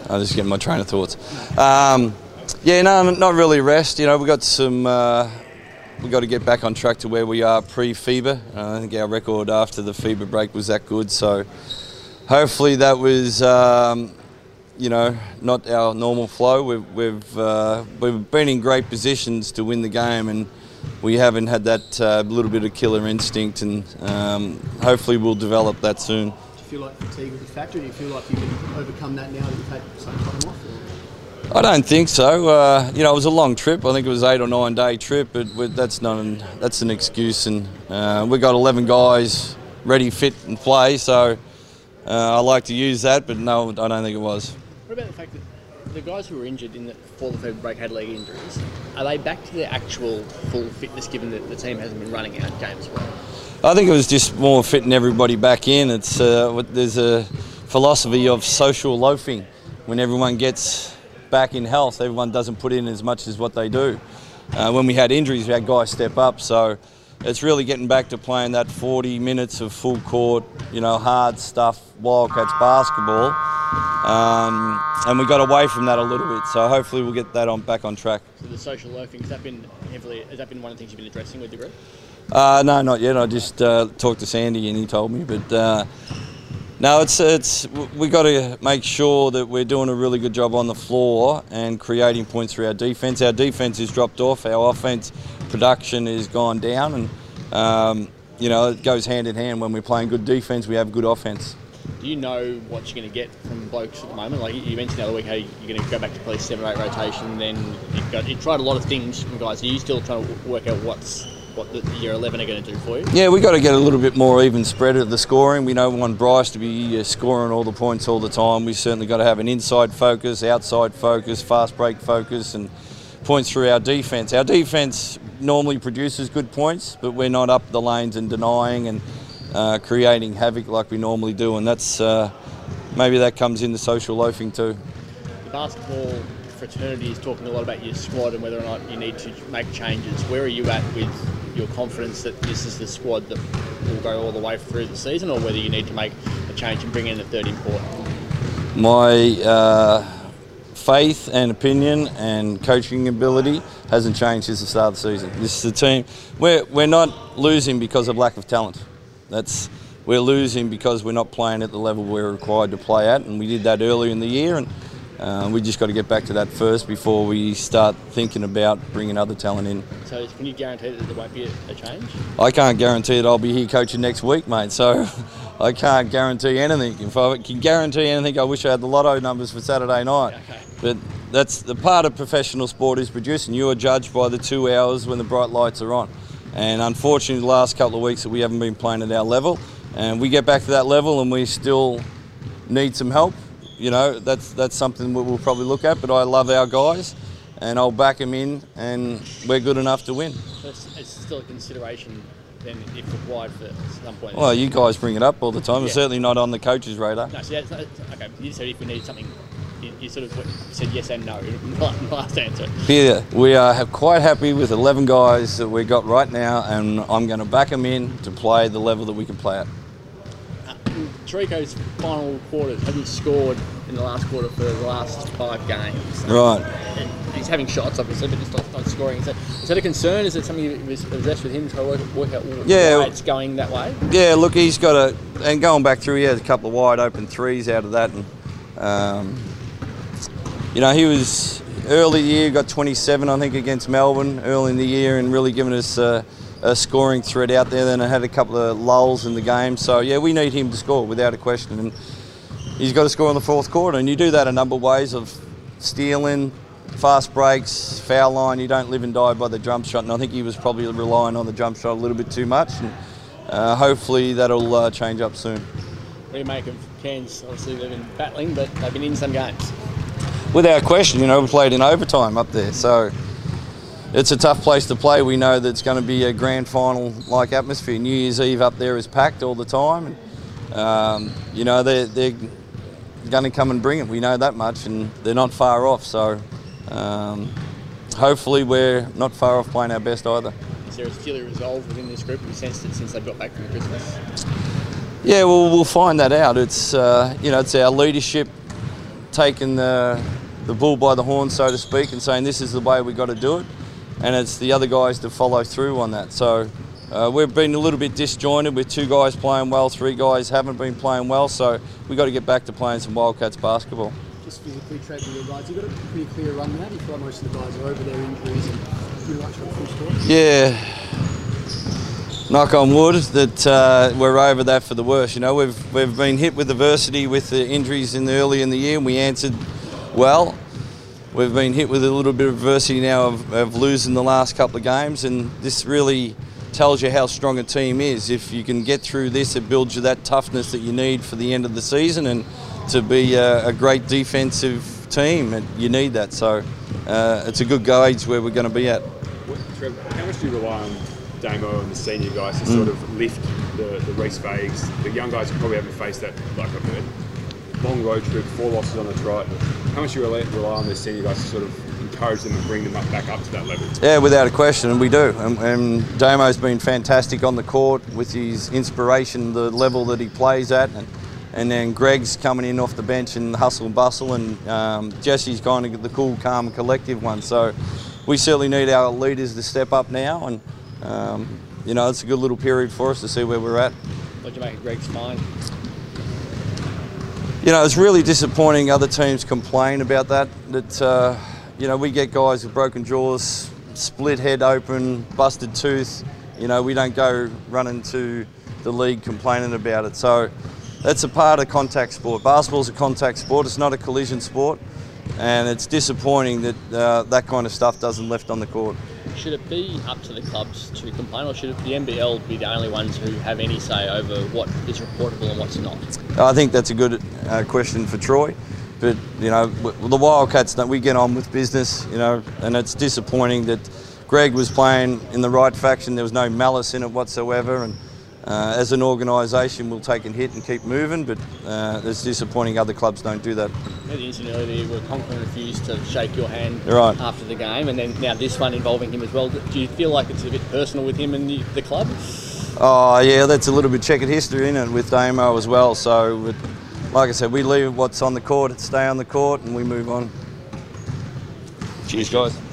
I just get my train of thoughts. Yeah, no, not really rest. You know, we got some. We got to get back on track to where we are pre-FIBA. I think our record after the FIBA break was that good. So hopefully that was, you know, not our normal flow. We've been in great positions to win the game, and we haven't had that little bit of killer instinct. And hopefully we'll develop that soon. Do you feel like fatigue was a factor? Do you feel like you can overcome that now that you've had some time off? I don't think so. You know, it was a long trip. I think it was 8 or 9 day trip, but that's an excuse. And we got 11 guys ready, fit, and play. So I like to use that, but no, I don't think it was. What about the fact that the guys who were injured before the February break had leg injuries? Are they back to their actual full fitness, given that the team hasn't been running out games well? I think it was just more fitting everybody back in. It's there's a philosophy of social loafing. When everyone gets back in health, everyone doesn't put in as much as what they do. When we had injuries, we had guys step up. So it's really getting back to playing that 40 minutes of full court, you know, hard stuff, Wildcats basketball. And we got away from that a little bit. So hopefully we'll get that back on track. So the social loafing, has that been one of the things you've been addressing with the group? No, not yet. I just talked to Sandy and he told me. But no, it's we got to make sure that we're doing a really good job on the floor and creating points through our defence. Our defence has dropped off. Our offence production has gone down, and you know, it goes hand in hand. When we're playing good defence, we have good offence. Do you know what you're going to get from blokes at the moment? Like you mentioned the other week, how you're going to go back to play 7 or 8 rotation. Then you tried a lot of things from guys. Are you still trying to work out what your 11 are going to do for you? Yeah, we got to get a little bit more even spread of the scoring. We don't want Bryce to be scoring all the points all the time. We certainly got to have an inside focus, outside focus, fast break focus, and points through our defence. Our defence normally produces good points, but we're not up the lanes and denying and creating havoc like we normally do, and that's maybe that comes in the social loafing too. The basketball fraternity is talking a lot about your squad and whether or not you need to make changes. Where are you at with your confidence that this is the squad that will go all the way through the season, or whether you need to make a change and bring in the third import? My faith and opinion and coaching ability hasn't changed since the start of the season. This is the team. We're not losing because of lack of talent. We're losing because we're not playing at the level we're required to play at, and we did that earlier in the year, and we just got to get back to that first before we start thinking about bringing other talent in. So can you guarantee that there won't be a change? I can't guarantee that I'll be here coaching next week, mate, so I can't guarantee anything. If I can guarantee anything, I wish I had the lotto numbers for Saturday night. Okay. But that's the part of professional sport is producing. You are judged by the 2 hours when the bright lights are on. And unfortunately, the last couple of weeks that we haven't been playing at our level, and we get back to that level and we still need some help. You know, that's something we'll probably look at, but I love our guys and I'll back them in, and we're good enough to win. So it's still a consideration then if required for some point? Well, you guys bring it up all the time. Yeah. It's certainly not on the coach's radar. No, so that's, okay, you said if we need something, you sort of said yes and no in the last answer. Yeah, we are quite happy with 11 guys that we got right now, and I'm going to back them in to play the level that we can play at. Trico's final quarters hasn't scored in the last quarter for the last 5 games. Right. And he's having shots, obviously, but just not scoring. Is that a concern? Is it something you addressed with him to work out why it's going that way? Yeah, look, he's got and going back through, he had a couple of wide open threes out of that. And, you know, he was early year, got 27, I think, against Melbourne early in the year, and really given us a scoring threat out there. Then I had a couple of lulls in the game. So, yeah, we need him to score without a question. And he's got to score in the fourth quarter. And you do that a number of ways of stealing, fast breaks, foul line. You don't live and die by the jump shot. And I think he was probably relying on the jump shot a little bit too much. And hopefully that'll change up soon. What do you make of Cairns? Obviously they've been battling, but they've been in some games. Without question, you know, we played in overtime up there. So it's a tough place to play. We know that it's going to be a grand final-like atmosphere. New Year's Eve up there is packed all the time. And, you know, they're going to come and bring it. We know that much, and they're not far off. So hopefully we're not far off playing our best either. Is there a steely resolve within this group in the sense that since they got back from Christmas? Yeah, well, we'll find that out. It's, you know, it's our leadership taken the bull by the horn, so to speak, and saying this is the way we got to do it, and it's the other guys to follow through on that. So we've been a little bit disjointed with 2 guys playing well, 3 guys haven't been playing well, so we've got to get back to playing some Wildcats basketball. Just physically tracking your guys, you've got a pretty clear run now. You feel like most of the guys are over their injuries and pretty much on full score? Yeah. Knock on wood that we're over that for the worst. You know, we've been hit with adversity with the injuries early in the year, and we answered well. We've been hit with a little bit of adversity now of losing the last couple of games, and this really tells you how strong a team is. If you can get through this, it builds you that toughness that you need for the end of the season, and to be a great defensive team, and you need that. So it's a good gauge where we're going to be at. Trev, how much do you rely on Damo and the senior guys to sort of lift the Reece Vaigs, the young guys who probably haven't faced that, like I've heard, long road trip, 4 losses on a trot? How much do you rely on the senior guys to sort of encourage them and bring them back up to that level? Yeah, without a question, and we do. And Damo's been fantastic on the court with his inspiration, the level that he plays at, and then Greg's coming in off the bench and hustle and bustle, and Jesse's kind of the cool, calm, collective one. So we certainly need our leaders to step up now, and you know, it's a good little period for us to see where we're at. What do you make of Greg's fine? You know, it's really disappointing other teams complain about that, you know, we get guys with broken jaws, split head open, busted tooth. You know, we don't go running to the league complaining about it. So that's a part of contact sport. Basketball's a contact sport, it's not a collision sport, and it's disappointing that that kind of stuff doesn't left on the court. Should it be up to the clubs to complain, or should the NBL be the only ones who have any say over what is reportable and what's not? I think that's a good question for Troy. But, you know, the Wildcats, we get on with business, you know, and it's disappointing that Greg was playing in the right faction. There was no malice in it whatsoever. And as an organisation, we'll take a hit and keep moving, but it's disappointing other clubs don't do that. The incident earlier where Conklin refused to shake your hand right after the game, and then now this one involving him as well. Do you feel like it's a bit personal with him and the club? Oh, yeah, that's a little bit checkered history in it with Damo as well. So, like I said, we leave what's on the court, stay on the court, and we move on. Cheers, guys.